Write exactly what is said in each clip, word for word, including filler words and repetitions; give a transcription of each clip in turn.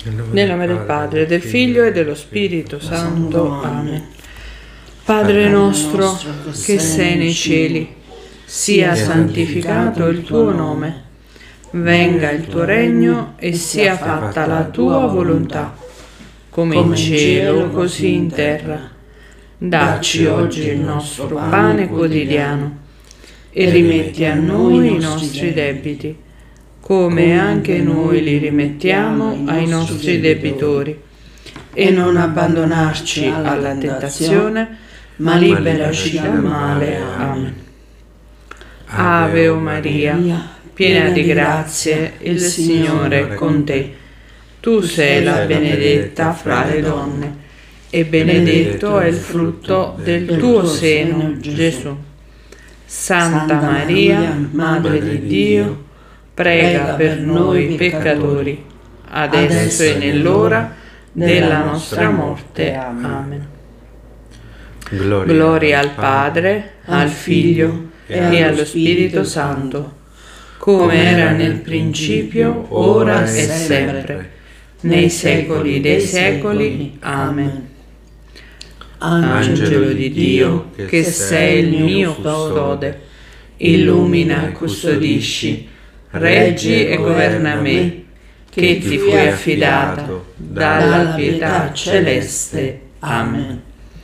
Nel nome del Padre, del Figlio e dello Spirito Santo. Amen. Padre nostro, che sei nei cieli, sia santificato il tuo nome. Venga il tuo regno e sia fatta la tua volontà, come in cielo, così in terra. Dacci oggi il nostro pane quotidiano e rimetti a noi i nostri debiti, come anche noi li rimettiamo ai nostri debitori. E non abbandonarci alla tentazione, ma liberaci dal male. Amen. Ave o Maria, piena di grazie, il Signore è con te. Tu sei la benedetta fra le donne, e benedetto è il frutto del tuo seno, Gesù. Santa Maria, Madre di Dio, prega per noi peccatori, adesso e nell'ora della nostra morte. Amen. Gloria, Gloria al Padre, al Figlio e allo Spirito Santo, come era nel principio, ora e sempre, nei secoli dei secoli. Amen. Angelo di Dio, che sei il mio custode, illumina e custodisci, reggi e governa me, che ti fui affidato dalla pietà celeste. Amen.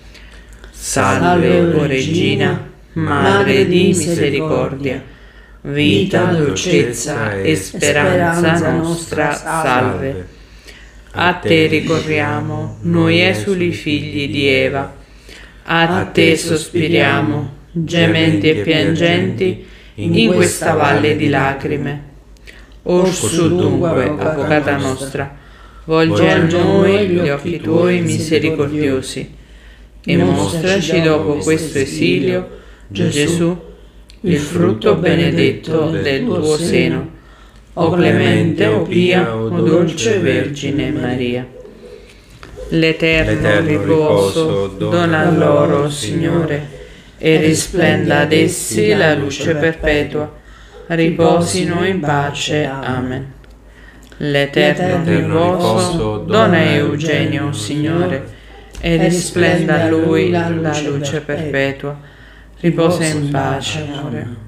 Salve, o Regina, Madre di misericordia, vita, dolcezza e speranza nostra, salve. A te ricorriamo, noi esuli figli di Eva, a te sospiriamo, gementi e piangenti, in questa valle di lacrime. Orsù dunque, Avvocata nostra, volgi a noi gli occhi tuoi misericordiosi, e mostraci dopo questo esilio, Gesù, il frutto benedetto del tuo seno. O clemente, o pia, o dolce Vergine Maria. L'eterno riposo dona a loro, Signore, e risplenda ad essi la luce perpetua. Riposino in pace. Amen. L'eterno riposo dona a Eugenio, Signore, e risplenda a lui la luce perpetua. Riposa in pace, amore.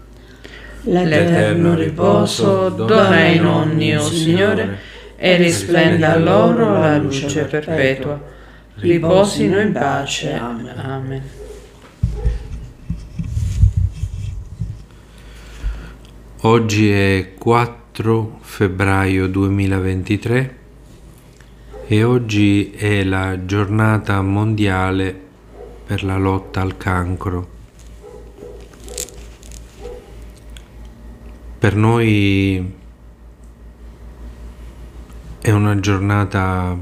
L'eterno riposo dona ai nonni, o Signore, e risplenda a loro la luce perpetua. Riposino in pace. Amen. Oggi è quattro febbraio duemilaventitré e oggi è la giornata mondiale per la lotta al cancro. Per noi è una giornata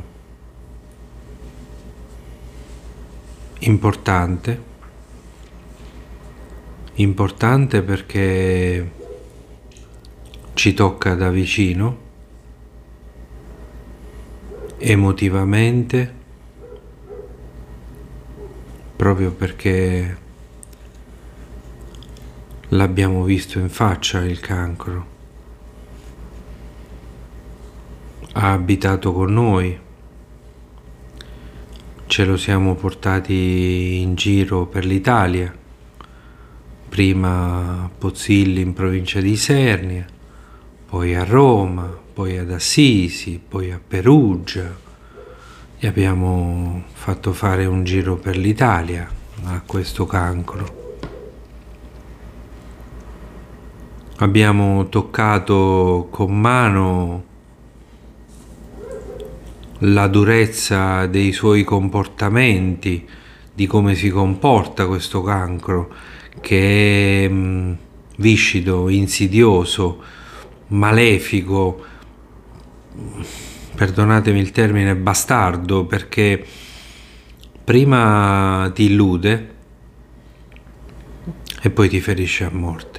importante, importante perché ci tocca da vicino, emotivamente, proprio perché l'abbiamo visto in faccia il cancro. Ha abitato con noi, ce lo siamo portati in giro per l'Italia, prima a Pozzilli in provincia di Isernia, poi a Roma, poi ad Assisi, poi a Perugia. Gli abbiamo fatto fare un giro per l'Italia a questo cancro. Abbiamo toccato con mano la durezza dei suoi comportamenti, di come si comporta questo cancro, che è mh, viscido, insidioso, malefico, perdonatemi il termine, bastardo, perché prima ti illude e poi ti ferisce a morte.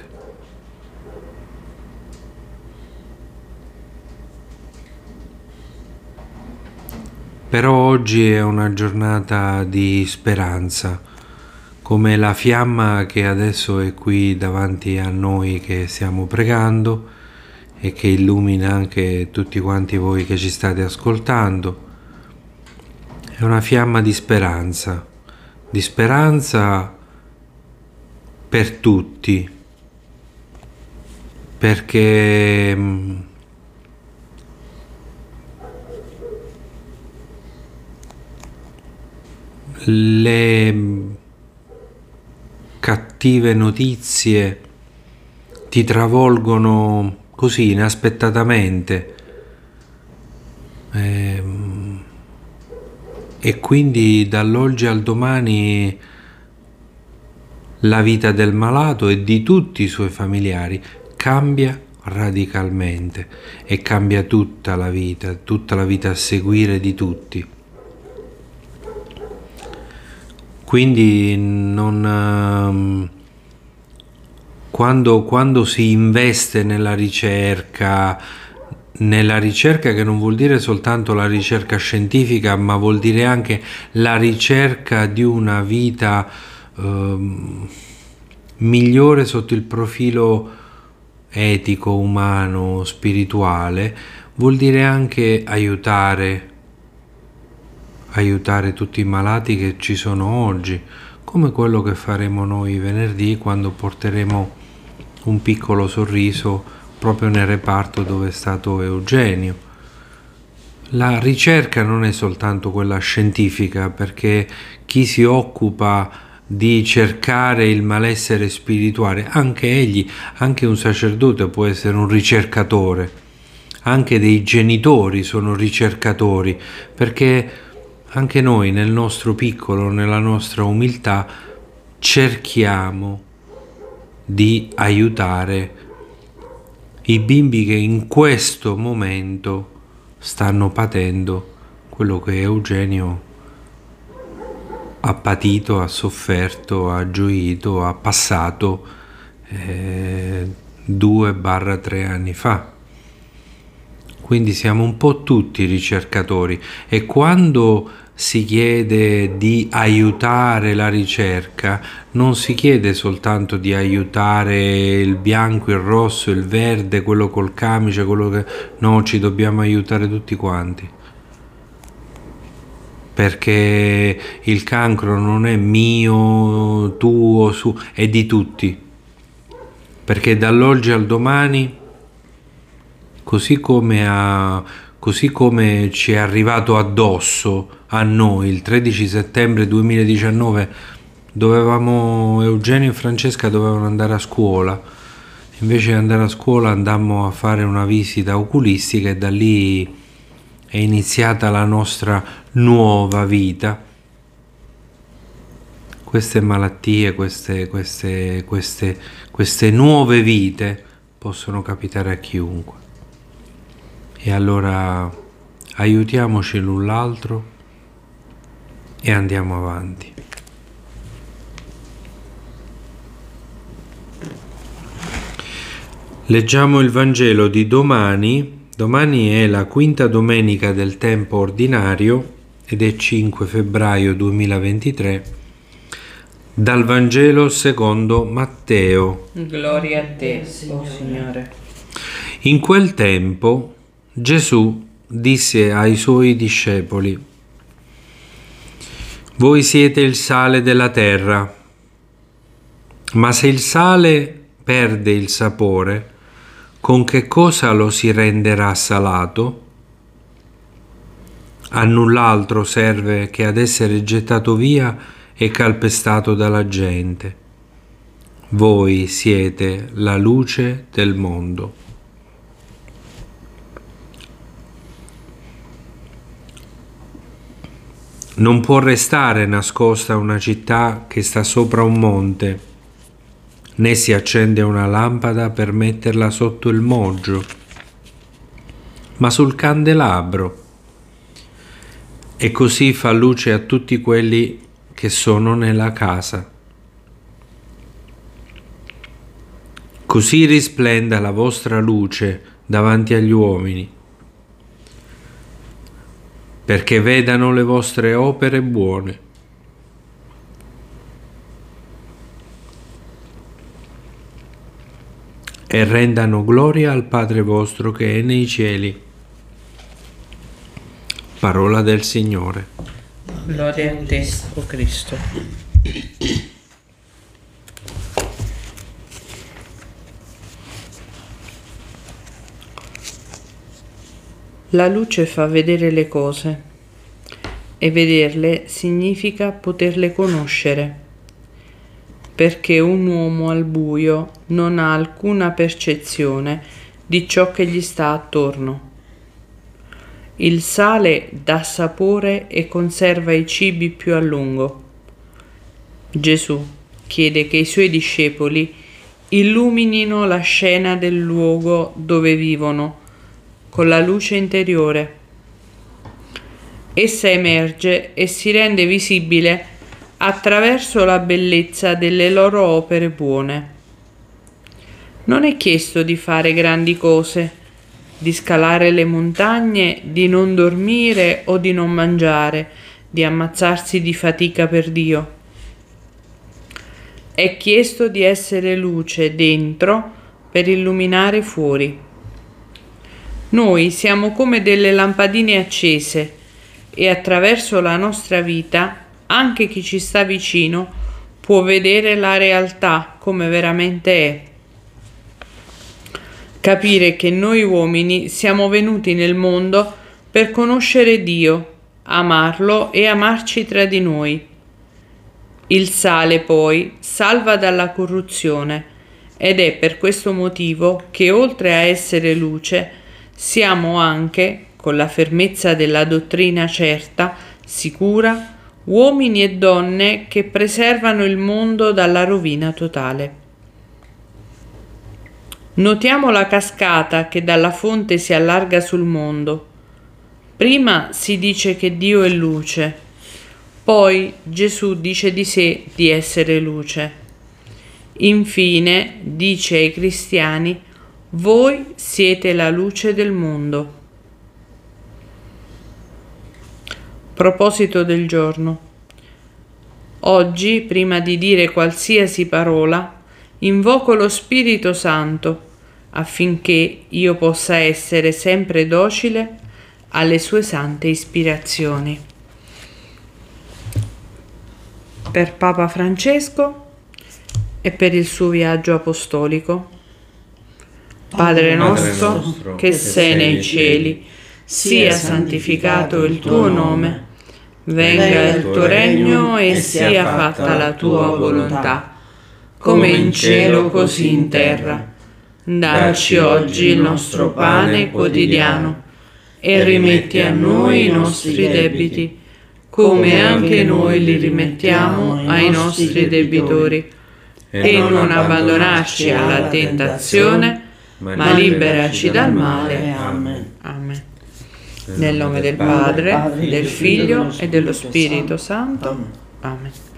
Però oggi è una giornata di speranza, come la fiamma che adesso è qui davanti a noi che stiamo pregando, e che illumina anche tutti quanti voi che ci state ascoltando. È una fiamma di speranza, di speranza per tutti, perché le cattive notizie ti travolgono così inaspettatamente e, e quindi dall'oggi al domani la vita del malato e di tutti i suoi familiari cambia radicalmente e cambia tutta la vita, tutta la vita a seguire di tutti. Quindi non, quando, quando si investe nella ricerca, nella ricerca che non vuol dire soltanto la ricerca scientifica, ma vuol dire anche la ricerca di una vita eh, migliore sotto il profilo etico, umano, spirituale, vuol dire anche aiutare aiutare tutti i malati che ci sono oggi, come quello che faremo noi venerdì quando porteremo un piccolo sorriso proprio nel reparto dove è stato Eugenio. La ricerca non è soltanto quella scientifica, perché chi si occupa di cercare il malessere spirituale, anche egli, anche un sacerdote può essere un ricercatore, anche dei genitori sono ricercatori, perché anche noi nel nostro piccolo, nella nostra umiltà, cerchiamo di aiutare i bimbi che in questo momento stanno patendo quello che Eugenio ha patito, ha sofferto, ha gioito, ha passato eh, due barra tre anni fa. Quindi siamo un po' tutti ricercatori, e quando si chiede di aiutare la ricerca non si chiede soltanto di aiutare il bianco, il rosso, il verde, quello col camice, quello che... no, ci dobbiamo aiutare tutti quanti, perché il cancro non è mio, tuo, su, è di tutti, perché dall'oggi al domani, così come, a, così come ci è arrivato addosso a noi il tredici settembre duemiladiciannove, dovevamo, Eugenio e Francesca dovevano andare a scuola, invece di andare a scuola andammo a fare una visita oculistica e da lì è iniziata la nostra nuova vita. Queste malattie, queste, queste, queste, queste nuove vite possono capitare a chiunque. E allora aiutiamoci l'un l'altro e andiamo avanti. Leggiamo il Vangelo di domani. Domani è la quinta domenica del tempo ordinario ed è cinque febbraio duemilaventitré. Dal Vangelo secondo Matteo. Gloria a te, o Signore. In quel tempo Gesù disse ai suoi discepoli: voi siete il sale della terra, ma se il sale perde il sapore, con che cosa lo si renderà salato? A null'altro serve che ad essere gettato via e calpestato dalla gente. Voi siete la luce del mondo. Non può restare nascosta una città che sta sopra un monte, né si accende una lampada per metterla sotto il moggio, ma sul candelabro, e così fa luce a tutti quelli che sono nella casa. Così risplenda la vostra luce davanti agli uomini, perché vedano le vostre opere buone e rendano gloria al Padre vostro che è nei cieli. Parola del Signore. Gloria a te, o Cristo. La luce fa vedere le cose e vederle significa poterle conoscere, perché un uomo al buio non ha alcuna percezione di ciò che gli sta attorno. Il sale dà sapore e conserva i cibi più a lungo. Gesù chiede che i suoi discepoli illuminino la scena del luogo dove vivono con la luce interiore. Essa emerge e si rende visibile attraverso la bellezza delle loro opere buone. Non è chiesto di fare grandi cose, di scalare le montagne, di non dormire o di non mangiare, di ammazzarsi di fatica per Dio. È chiesto di essere luce dentro per illuminare fuori. Noi siamo come delle lampadine accese e attraverso la nostra vita anche chi ci sta vicino può vedere la realtà come veramente è. Capire che noi uomini siamo venuti nel mondo per conoscere Dio, amarlo e amarci tra di noi. Il sale poi salva dalla corruzione ed è per questo motivo che oltre a essere luce siamo anche, con la fermezza della dottrina certa, sicura, uomini e donne che preservano il mondo dalla rovina totale. Notiamo la cascata che dalla fonte si allarga sul mondo. Prima si dice che Dio è luce, poi Gesù dice di sé di essere luce. Infine dice ai cristiani: voi siete la luce del mondo. Proposito del giorno. Oggi, prima di dire qualsiasi parola, invoco lo Spirito Santo affinché io possa essere sempre docile alle sue sante ispirazioni. Per Papa Francesco e per il suo viaggio apostolico. Padre nostro che sei nei cieli, sia santificato il tuo nome, venga il tuo regno e sia fatta la tua volontà, come in cielo così in terra. Dacci oggi il nostro pane quotidiano e rimetti a noi i nostri debiti, come anche noi li rimettiamo ai nostri debitori, e non abbandonarci alla tentazione, ma liberaci dal male. Amen. Amen. Nel nome del Padre, del Figlio e dello Spirito Santo. Amen.